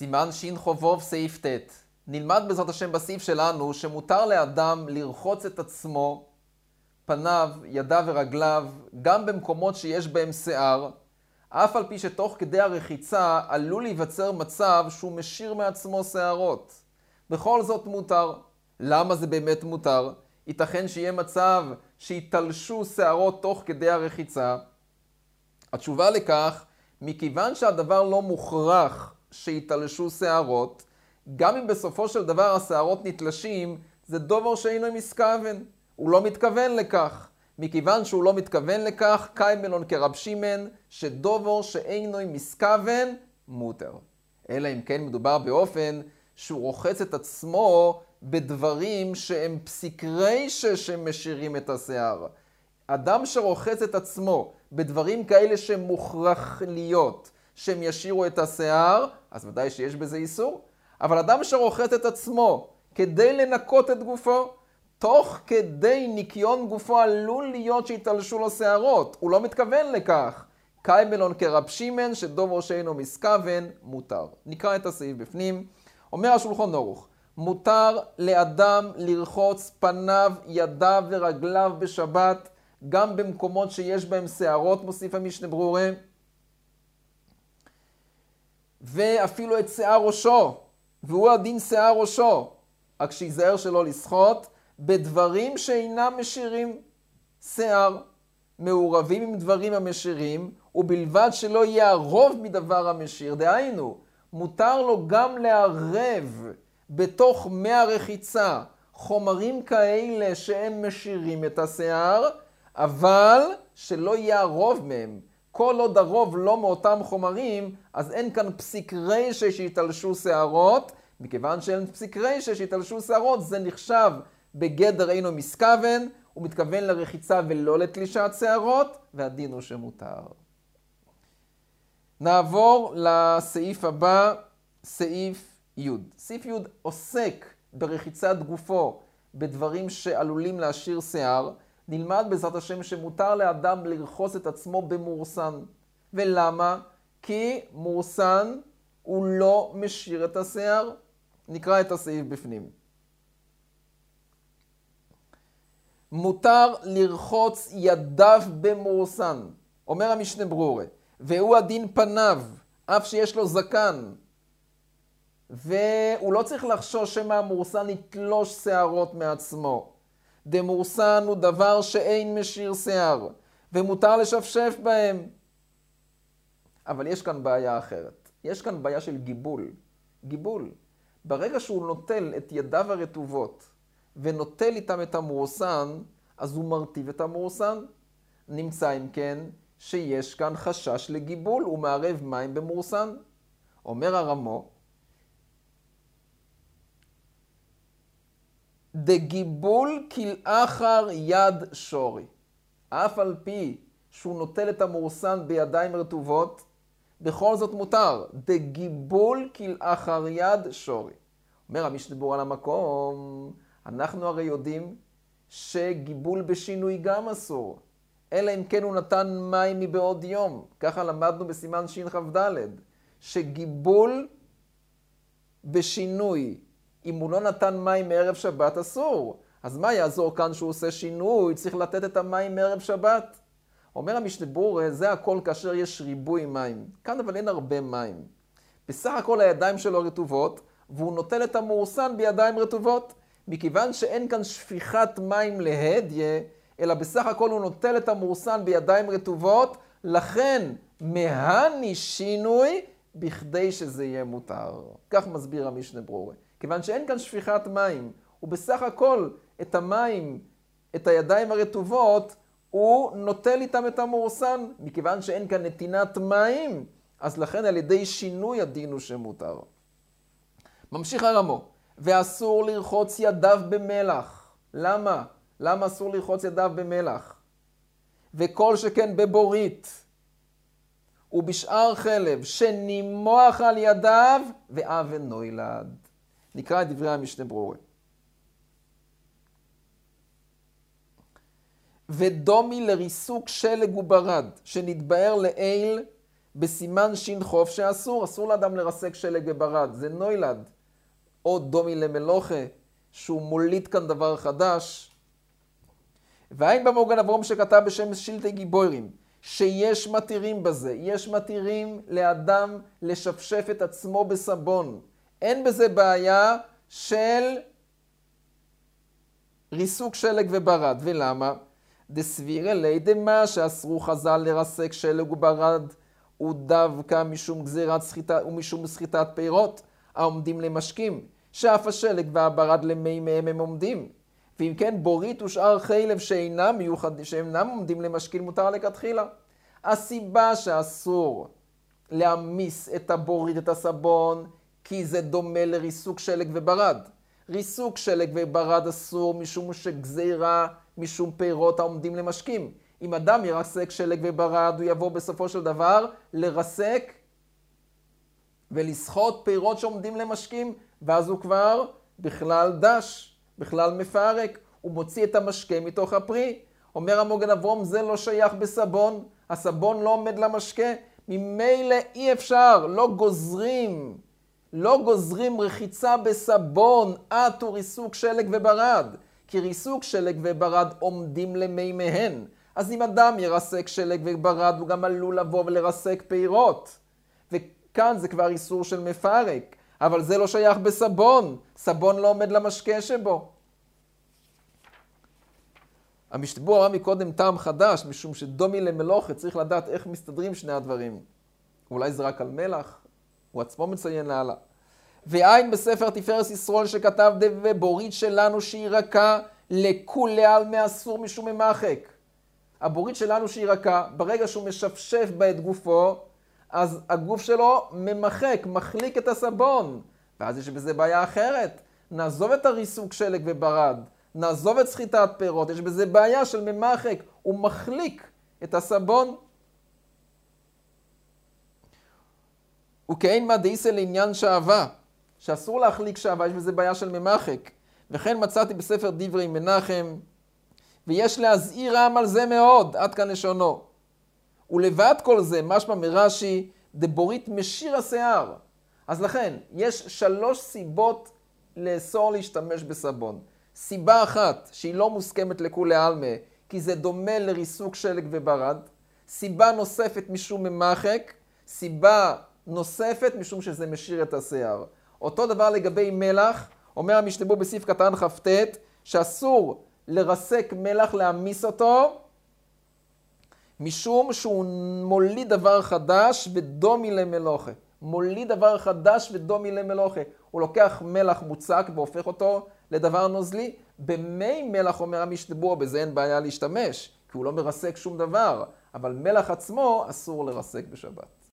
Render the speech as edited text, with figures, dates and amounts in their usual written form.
סימן שין חובוב סעיף ט'. נלמד בעזרת השם בסעיף שלנו שמותר לאדם לרחוץ את עצמו, פניו, ידיו ורגליו, גם במקומות שיש בהם שיער, אף על פי שתוך כדי הרחיצה עלול להיווצר מצב שהוא משאיר מעצמו שערות. בכל זאת מותר. למה זה באמת מותר? ייתכן שיהיה מצב שיתלשו שערות תוך כדי הרחיצה. התשובה לכך, מכיוון שהדבר לא מוכרח שיתלשו שערות, גם אם בסופו של דבר השערות נתלשים, זה דבר שאינו מסכוון. הוא לא מתכוון לכך. מכיוון שהוא לא מתכוון לכך, קיימלון כרב שמעון, שדובר שאינו מסכוון מותר. אלא אם כן מדובר באופן שהוא רוחץ את עצמו בדברים שהם פסיק רישא שמשאירים את השיער. אדם שרוחץ את עצמו בדברים כאלה שמוכרח להיות שהם ישאירו את השיער, אז ודאי שיש בזה איסור. אבל אדם שרוחץ את עצמו כדי לנקות את גופו, תוך כדי ניקיון גופו עלול להיות שיתלשו לו שערות. הוא לא מתכוון לכך. קיימלון כרב שמעון שדובר שאינו מסכוון מותר. נקרא את הסעיף בפנים. אומר השולחן ערוך, מותר לאדם לרחוץ פניו, ידיו ורגליו בשבת, גם במקומות שיש בהם שערות, מוסיף המשנה ברורה, ואפילו את שיער ראשו, והוא הדין שיער ראשו, רק שיזהר שלא לשחוט, בדברים שאינם משאירים שיער, מעורבים עם דברים המשאירים, ובלבד שלא יהיה הרוב מדבר המשאיר. דהיינו, מותר לו גם לערב בתוך מי הרחיצה חומרים כאלה שהם משאירים את השיער, אבל שלא יהיה הרוב מהם. כל עוד הרוב לא מאותם חומרים, אז אין כאן פסיק רישא שיתלשו שערות. מכיוון שאין פסיק רישא שיתלשו שערות, זה נחשב בגדר אינו מסכוון, הוא מתכוון לרחיצה ולא לתלישת שערות, והדין הוא שמותר. נעבור לסעיף הבא, סעיף י'. סעיף י' עוסק ברחיצת גופו בדברים שעלולים להשאיר שיער. נלמד בעזרת השם שמותר לאדם לרחוץ את עצמו במורסן. ולמה? כי מורסן הוא לא משאיר את השיער. נקרא את הסעיף בפנים. מותר לרחוץ ידיו במורסן. אומר המשנה ברורה, והוא הדין פניו, אף שיש לו זקן. והוא לא צריך לחשוש שמא המורסן יתלוש שערות מעצמו. דמורסן הוא דבר שאין משאיר שיער, ומותר לשפשף בהם. אבל יש כאן בעיה אחרת. יש כאן בעיה של גיבול. גיבול. ברגע שהוא נוטל את ידיו הרטובות, ונוטל איתם את המורסן, אז הוא מרטיב את המורסן. נמצא אם כן שיש כאן חשש לגיבול, הוא מערב מים במורסן. אומר הרמו, דגיבול כלאחר יד שורי. אף על פי שהוא נוטל את המורסן בידיים רטובות, בכל זאת מותר. דגיבול כלאחר יד שורי. אומר המשנה ברורה על המקום, אנחנו הרי יודעים שגיבול בשינוי גם אסור. אלא אם כן הוא נתן מים מבעוד יום. ככה למדנו בסימן שכ"ד. שגיבול בשינוי, אם הוא לא נתן מים מערב שבת, אסור. אז מה יעזור כאן שהוא עושה שינוי? צריך לתת את המים מערב שבת. אומר המשנה ברורה, זה הכל כאשר יש ריבוי מים. כאן אבל אין הרבה מים. בסך הכל הידיים שלו רטובות, והוא נוטל את המורסן בידיים רטובות. מכיוון שאין כאן שפיכת מים להדיה, אלא בסך הכל הוא נוטל את המורסן בידיים רטובות, לכן מהני שינוי בכדי שזה יהיה מותר. כך מסביר המשנה ברורה. כיוון שאין כאן שפיכת מים, ובסך הכל את המים, את הידיים הרטובות, הוא נוטל איתם את המורסן. מכיוון שאין כאן נתינת מים, אז לכן על ידי שינוי הדין הוא שמותר. ממשיך הרמו. ואסור לרחוץ ידיו במלח. למה? למה אסור לרחוץ ידיו במלח? וכל שכן בבורית ובשאר חלב שנימוח על ידיו ואבן נוילד. נקרא את דברי המשנה ברורה. ודומי לריסוק שלג וברד שנתבאר לעיל בסימן שין חוף שאסור, אסור לאדם לרסק שלג וברד, זה נוילד. או דומי למלוכה, שהוא מוליד כאן דבר חדש. והאין במוגן אברום שכתב בשם שילטי גיבורים, שיש מתירים בזה, יש מתירים לאדם לשפשף את עצמו בסבון. אין בזה בעיה של ריסוק שלג וברד. ולמה? דסבירה לידמה שאסרו חז"ל לרסק שלג וברד, הוא דווקא משום גזירת סחיטה ומשום סחיטת פירות העומדים למשקים, שאף השלג והברד למי מהם הם עומדים. ואם כן, בורית ושאר חלב שאינם עומדים למשקים מותר לכתחילה. הסיבה שאסור להמיס את הבורית, את הסבון, כי זה דומה לריסוק שלג וברד. ריסוק שלג וברד אסור משום שגזירה משום פירות העומדים למשקים. אם אדם ירסק שלג וברד, הוא יבוא בסופו של דבר לרסק ולסחוט פירות שעומדים למשקים, ואז הוא כבר בכלל דש, בכלל מפרק, הוא מוציא את המשקה מתוך הפרי. אומר המוגן אברום, זה לא שייך בסבון, הסבון לא עומד למשקה, ממילא אי אפשר, לא גוזרים רחיצה בסבון עד הוא ריסוק שלג וברד, כי ריסוק שלג וברד עומדים למי מהן. אז אם אדם ירסק שלג וברד, הוא גם עלול לבוא ולרסק פירות. וכאן זה כבר איסור של מפרק, אבל זה לא שייך בסבון, סבון לא עומד למשקה שבו. המשתבוע אמר מקודם טעם חדש, משום שדומי למלוכה, צריך לדעת איך מסתדרים שני הדברים. אולי זה רק על מלח, הוא עצמו מציין להלאה. ועין בספר תפארת ישרול שכתב ובורית שלנו שהיא רכה לכולי עלמא אסור משום ממחק. הבורית שלנו שהיא רכה, ברגע שהוא משפשף בה את גופו, אז הגוף שלו מחליק את הסבון. ואז יש בזה בעיה אחרת. נעזוב את הריסוק שלג וברד, נעזוב את סחיטת פירות, יש בזה בעיה של ממחק, הוא מחליק את הסבון. וכאין מה דאיסא לעניין שעווה, שאסור להחליק שעווה, יש בזה בעיה של ממחק. וכן מצאתי בספר דברי מנחם, ויש להזהיר עם על זה מאוד, עד כאן לשונו. ולבד כל זה, משמע מרש"י, דבורית משיר השיער. אז לכן, יש 3 סיבות לאסור להשתמש בסבון. סיבה אחת, שהיא לא מוסכמת לכולי עלמא, כי זה דומה לריסוק שלג וברד. סיבה נוספת משום ממחק. סיבה נוספת משום שזה משיר את השיער. אותו דבר לגבי מלח, אומר המשתבוע בסעיף קטן כ"ט, שאסור לרסק מלח, להמיס אותו, משום שהוא מוליד דבר חדש ודומי למלוכה. מוליד דבר חדש ודומי למלוכה. הוא לוקח מלח מוצק והופך אותו לדבר נוזלי. במי מלח אומר המשתבוע, בזה אין בעיה להשתמש, כי הוא לא מרסק שום דבר. אבל מלח עצמו אסור לרסק בשבת.